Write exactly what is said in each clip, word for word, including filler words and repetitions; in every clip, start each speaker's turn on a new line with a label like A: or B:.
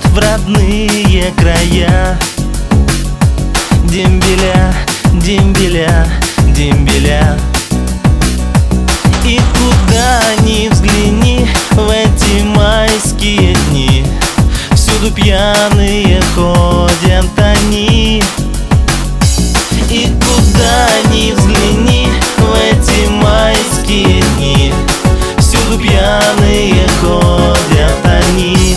A: в родные края. Дембеля, дембеля, дембеля. И куда ни взгляни в эти майские дни, всюду пьяные ходят они. И куда ни взгляни в эти майские дни, всюду пьяные ходят они.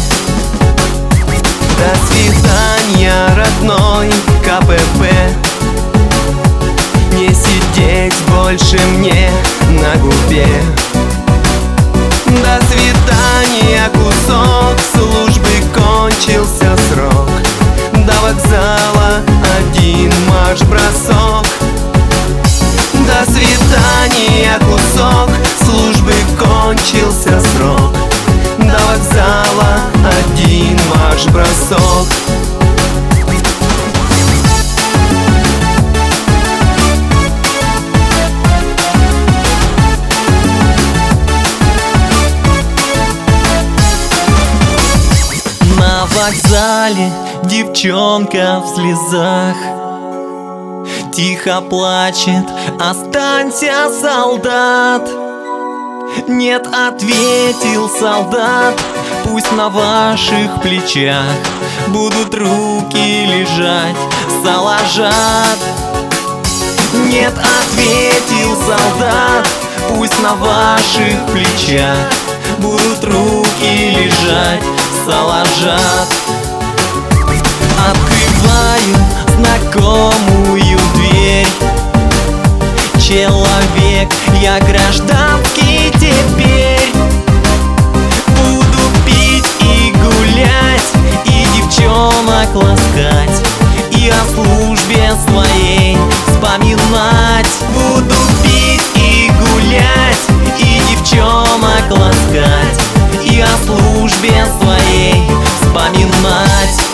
B: До свидания, родной ка пэ пэ. Не сидеть больше мне на губе. До свидания, кусок службы, кончился срок. До вокзала один марш-бросок. До свидания, кусок службы, кончился срок. До вокзала один марш-бросок.
A: На вокзале девчонка в слезах тихо плачет: останься, солдат. Нет, ответил солдат, пусть на ваших плечах будут руки лежать, заложат. Нет, ответил солдат, пусть на ваших плечах будут руки лежать, заложат. Открываю знакомую дверь. Человек, я гражданский теперь. Буду пить и гулять, и девчонок ласкать, и о службе своей вспоминать. Буду пить и гулять, и девчонок ласкать, и о службе своей вспоминать.